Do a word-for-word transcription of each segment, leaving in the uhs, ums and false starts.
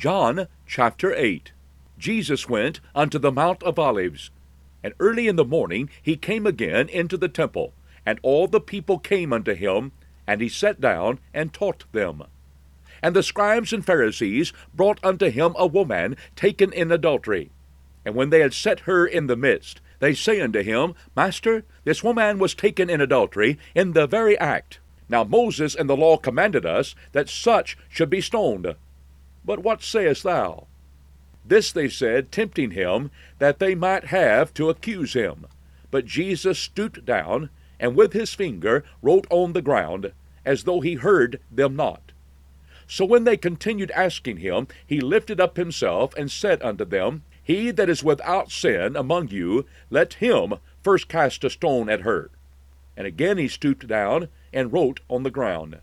John chapter eight. Jesus went unto the Mount of Olives, and early in the morning he came again into the temple, and all the people came unto him, and he sat down and taught them. And the scribes and Pharisees brought unto him a woman taken in adultery. And when they had set her in the midst, they say unto him, Master, this woman was taken in adultery in the very act. Now Moses in the law commanded us that such should be stoned. But what sayest thou? This they said, tempting him, that they might have to accuse him. But Jesus stooped down, and with his finger wrote on the ground, as though he heard them not. So when they continued asking him, he lifted up himself, and said unto them, He that is without sin among you, let him first cast a stone at her. And again he stooped down, and wrote on the ground.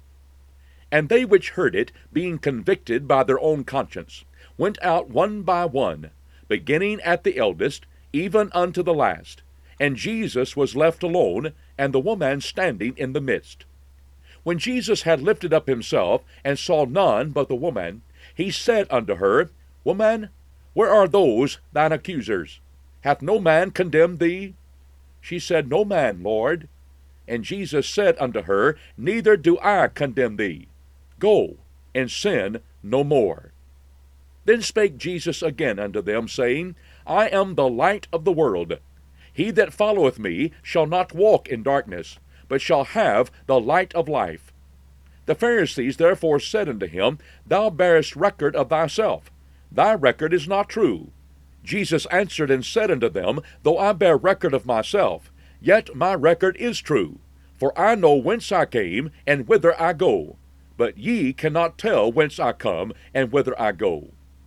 And they which heard it, being convicted by their own conscience, went out one by one, beginning at the eldest, even unto the last. And Jesus was left alone, and the woman standing in the midst. When Jesus had lifted up himself, and saw none but the woman, he said unto her, Woman, where are those thine accusers? Hath no man condemned thee? She said, No man, Lord. And Jesus said unto her, Neither do I condemn thee. Go, and sin no more. Then spake Jesus again unto them, saying, I am the light of the world. He that followeth me shall not walk in darkness, but shall have the light of life. The Pharisees therefore said unto him, Thou bearest record of thyself. Thy record is not true. Jesus answered and said unto them, Though I bear record of myself, yet my record is true. For I know whence I came, and whither I go. But ye cannot tell whence I come, and whither I go.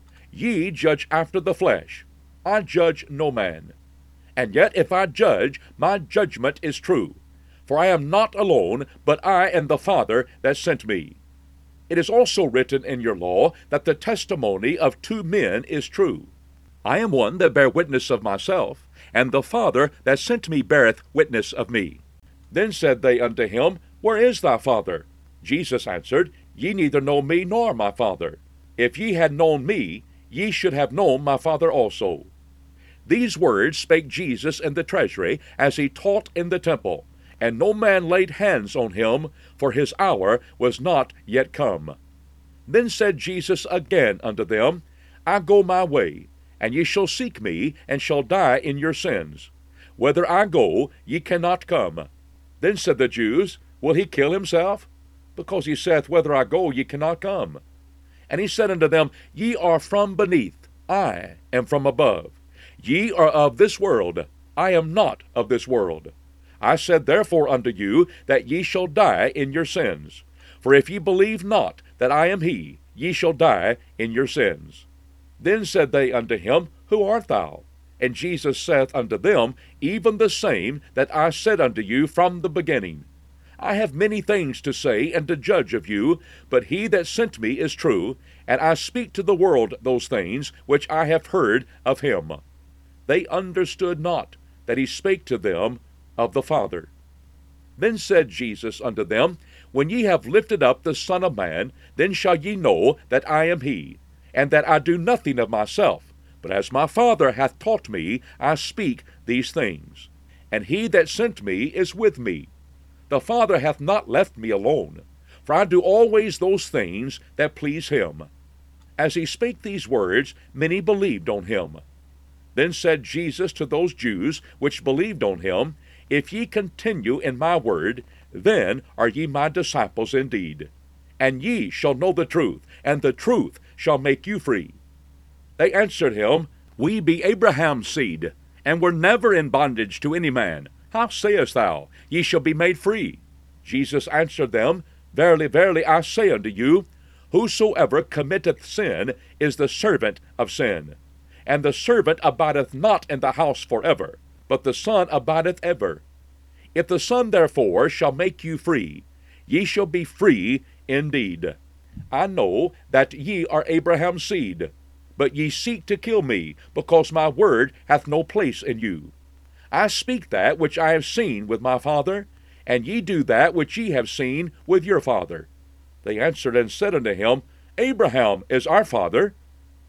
Ye judge after the flesh. I judge no man. And yet if I judge, my judgment is true. For I am not alone, but I and the Father that sent me. It is also written in your law that the testimony of two men is true. I am one that bear witness of myself, and the Father that sent me beareth witness of me. Then said they unto him, Where is thy Father? Jesus answered, Ye neither know me nor my Father. If ye had known me, ye should have known my Father also. These words spake Jesus in the treasury, as he taught in the temple, and no man laid hands on him, for his hour was not yet come. Then said Jesus again unto them, I go my way, and ye shall seek me, and shall die in your sins. Whither I go, ye cannot come. Then said the Jews, Will he kill himself? Because he saith, Whither I go, ye cannot come. And he said unto them, Ye are from beneath, I am from above. Ye are of this world, I am not of this world. I said therefore unto you, that ye shall die in your sins. For if ye believe not that I am he, ye shall die in your sins. Then said they unto him, Who art thou? And Jesus saith unto them, Even the same that I said unto you from the beginning. I have many things to say and to judge of you, but he that sent me is true, and I speak to the world those things which I have heard of him. They understood not that he spake to them of the Father. Then said Jesus unto them, When ye have lifted up the Son of Man, then shall ye know that I am he, and that I do nothing of myself, but as my Father hath taught me, I speak these things. And he that sent me is with me. The Father hath not left me alone, for I do always those things that please him. As he spake these words, many believed on him. Then said Jesus to those Jews which believed on him, If ye continue in my word, then are ye my disciples indeed. And ye shall know the truth, and the truth shall make you free. They answered him, We be Abraham's seed, and were never in bondage to any man. How sayest thou, Ye shall be made free? Jesus answered them, Verily, verily, I say unto you, Whosoever committeth sin is the servant of sin. And the servant abideth not in the house forever, but the Son abideth ever. If the Son therefore shall make you free, ye shall be free indeed. I know that ye are Abraham's seed, but ye seek to kill me, because my word hath no place in you. I speak that which I have seen with my Father, and ye do that which ye have seen with your father. They answered and said unto him, Abraham is our father.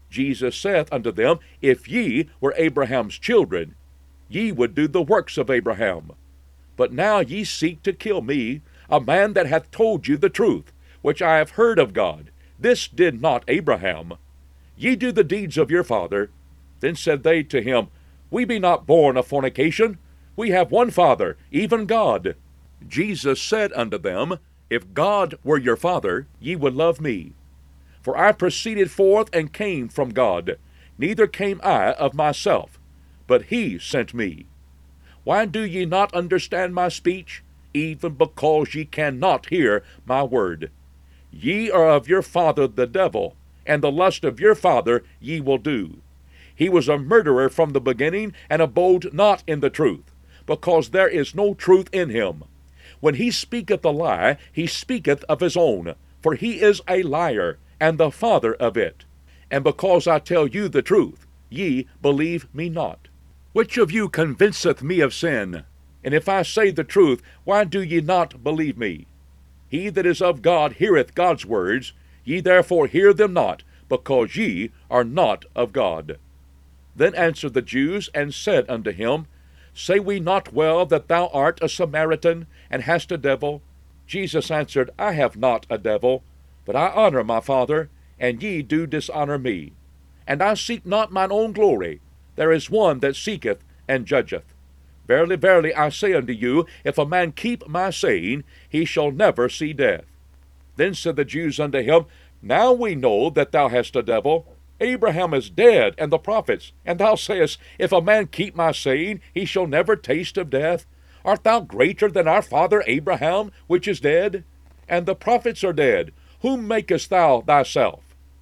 Jesus saith unto them, If ye were Abraham's children, ye would do the works of Abraham. But now ye seek to kill me, a man that hath told you the truth, which I have heard of God. This did not Abraham. Ye do the deeds of your father. Then said they to him, We be not born of fornication. We have one Father, even God. Jesus said unto them, If God were your Father, ye would love me. For I proceeded forth and came from God. Neither came I of myself, but he sent me. Why do ye not understand my speech? Even because ye cannot hear my word. Ye are of your father the devil, and the lust of your father ye will do. He was a murderer from the beginning, and abode not in the truth, because there is no truth in him. When he speaketh a lie, he speaketh of his own, for he is a liar, and the father of it. And because I tell you the truth, ye believe me not. Which of you convinceth me of sin? And if I say the truth, why do ye not believe me? He that is of God heareth God's words. Ye therefore hear them not, because ye are not of God. Then answered the Jews, and said unto him, Say we not well that thou art a Samaritan, and hast a devil? Jesus answered, I have not a devil, but I honor my Father, and ye do dishonor me. And I seek not mine own glory. There is one that seeketh and judgeth. Verily, verily, I say unto you, if a man keep my saying, he shall never see death. Then said the Jews unto him, Now we know that thou hast a devil. Abraham is dead, and the prophets, and thou sayest, If a man keep my saying, he shall never taste of death. Art thou greater than our father Abraham, which is dead? And the prophets are dead. Whom makest thou thyself?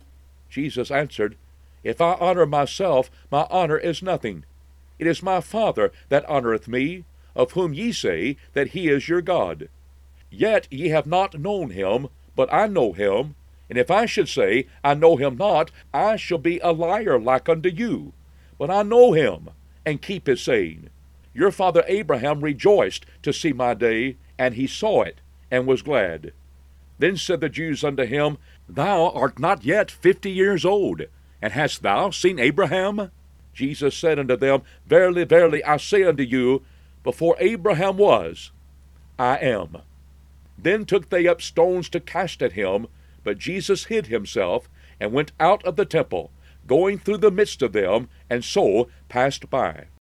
Jesus answered, If I honor myself, my honor is nothing. It is my Father that honoreth me, of whom ye say that he is your God. Yet ye have not known him, but I know him. And if I should say, I know him not, I shall be a liar like unto you. But I know him, and keep his saying. Your father Abraham rejoiced to see my day, and he saw it, and was glad. Then said the Jews unto him, Thou art not yet fifty years old, and hast thou seen Abraham? Jesus said unto them, Verily, verily, I say unto you, before Abraham was, I am. Then took they up stones to cast at him, but Jesus hid himself, and went out of the temple, going through the midst of them, and so passed by.